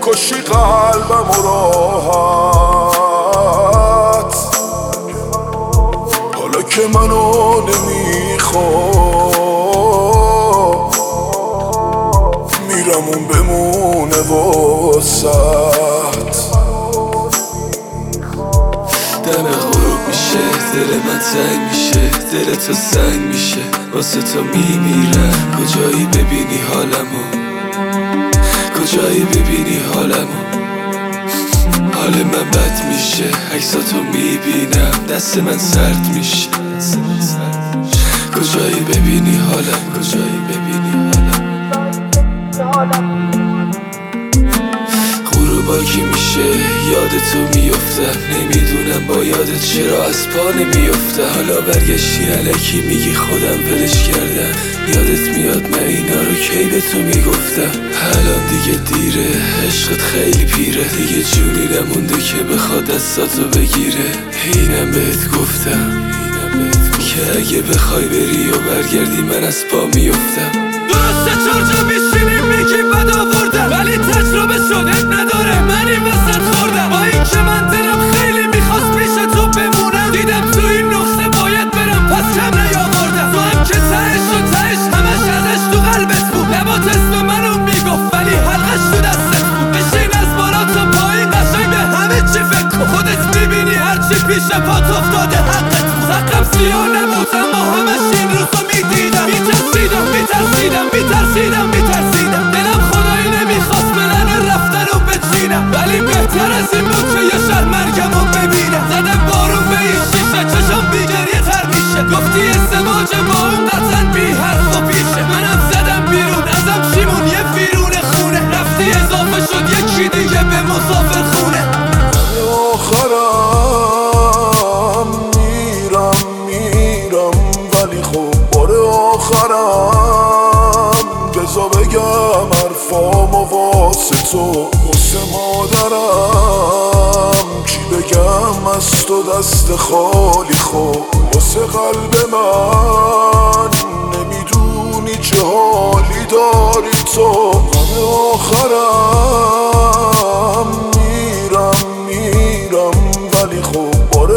میکشی قلبم و راحت، حالا که منو نمیخواد میرم اون بمونه واسد. دم غروب میشه دل من تنگ میشه، دل تو سنگ میشه واسه تو میمیرم. کجایی ببینی حالمو، کجایی ببینی حالمو، حال من بد میشه عکساتو میبینم دست من سرد میشه. کجایی ببینی حالم، کجایی ببینی حالم. غروبا کی میشه یاد تو میفتم، نمیدونم با یادت چرا از پا نمیفتم. حالا برگشتی الکی میگی خودم ولش کردم، یادت میاد من اینا رو کی به تو میگفتم. الان دیگه دیره عشقت خیلی پیره، دیگه جونی نمونده که بخواد دستاتو بگیره. اینم بهت گفتم که اگه بخوای بری و برگردی من از پا میفتم. درسته چرجا میشینیم میگی بد آوردم، ولی تجربه شده نداره من این وسط خوردم. با این که من دلم خیلی میخواست پیش تو بمونم، دیدم تو این نقطه باید برم پس کم نیاوردم. تو هم که تهش و تهش همش ازش تو قلبت بود، لبات اسم منو میگفت ولی حلقش تو دستت بود. بشین از بالا تا پایین قشنگ به همه چی فکر کن، خودت میبینی هرچی پیش پات افتاده حقت بود. حقم سیاه نبود اما همش این روزو میدیدم، میترسیدم دلم خدایی نمیخواست پلن رفتن رو بچینم، ولی بهتر از این بود که یه شهر مرگم رو ببینم. زدم بارون به این شیشه چشم بی گریه تر میشه، گفتی ازدواج با اون قطعا بی حرف و پیشه. منم زدم بیرون ازم شیمون یه ویرون خونه، رفتی اضافه شد یکی دیگه به مسافر خونه. آخرم میرم ولی خب بار آخرم بزا بگم حرفامو واسه تو، واسه مادرم چی بگم از تو دست خالی خب، واسه قلب من نمیدونی چه حالی داری تو. غم آخرم میرم ولی خب بار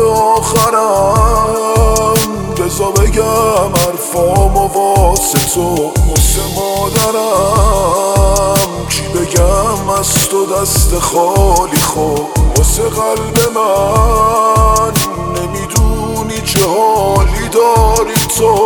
آخرم بزا بگم حرفامو واسه تو، واسه مادرم چی بگم از تو دست خالی خب، واسه قلب من نمیدونی چه حالی داری تو.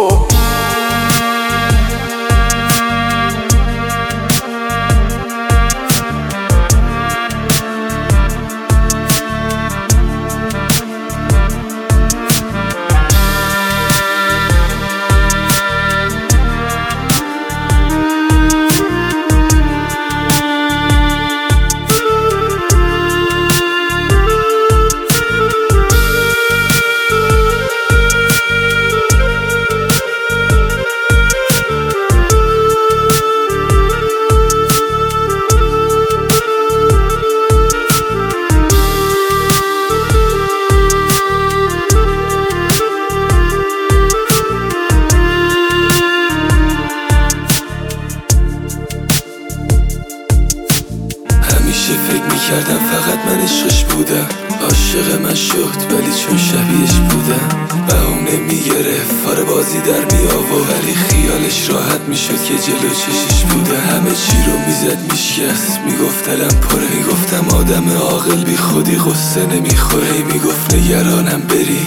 فکر میکردم فقط من عشقش بودم، عاشق من شد ولی چون شبیهش بودم بهونه میگرفت فار بازی در میآورد، ولی خیالش راحت میشد که جلو چشش بودم. همه چی رو میزد میشکست، میگفت دلم پره، میگفتم آدم عاقل بی خودی قصه نمیخوره، میگفت نگرانم بری،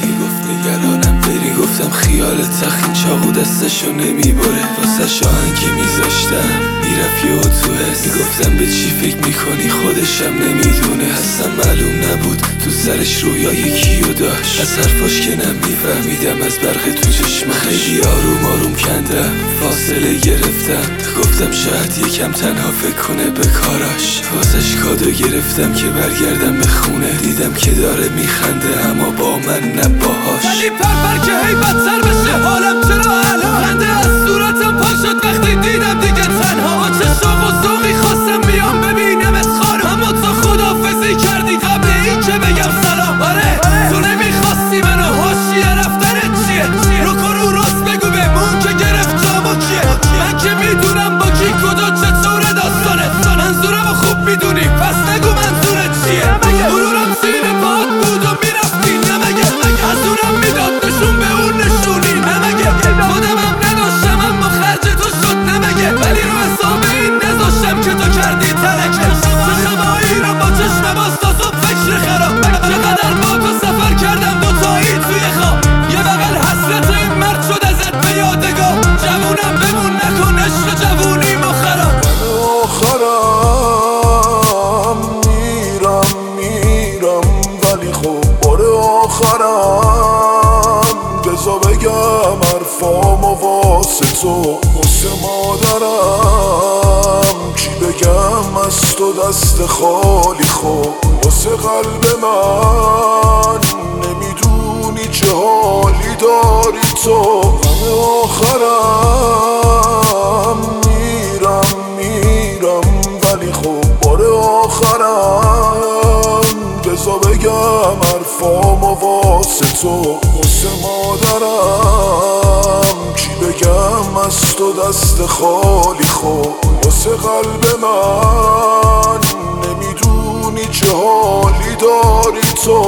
گفتم خیالت تخین چاقو دستشو نمیبره، واسه آهنگی میذاشتم میرفت یه اتوبس، میگفتم به چی فکر میکنی خودشم نمیدونه، اصلا معلوم نبود تو سرش رویای کیو داشت، از حرفاش که نمیفهمیدم از برق تو چشمش، خیلی آروم کندم فاصله گرفتم، گفتم شاید یکم تنها فکر کنه به کاراش، واسش کادو گرفتم که برگردم به خونه، دیدم که داره میخنده اما با من نه باهاش، ولی پر که هی بدتر بشه حالم چرا الان، خنده از صورتم پا شد وقتی دیدم دیگه تنها، چه شوق و ذوقی خواستم بیام ببینم از خانم، اما تو خداحافظی کردی قبل این که بگم سلام. آره تو نمیخواستی منو، حاشیه رفتنت چیه؟ رو کن راست بگو بمون که گرفت جامو کیه، من که میدونم با کی کجا چطوره داستانت، منظورمو خوب میدونی پس واسه تو واسه مادرم چی بگم از تو دست خالی خب واسه قلب من نمیدونی چه حالی داری تو غم آخرم میرم ولی خب بار آخرم بذار بگم حرفامو واسه تو واسه مادرم چی بگم از تو دست خالی خب واسه قلب من نمیدونی چه حالی داری تو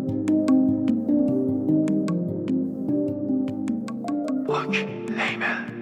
Look, label.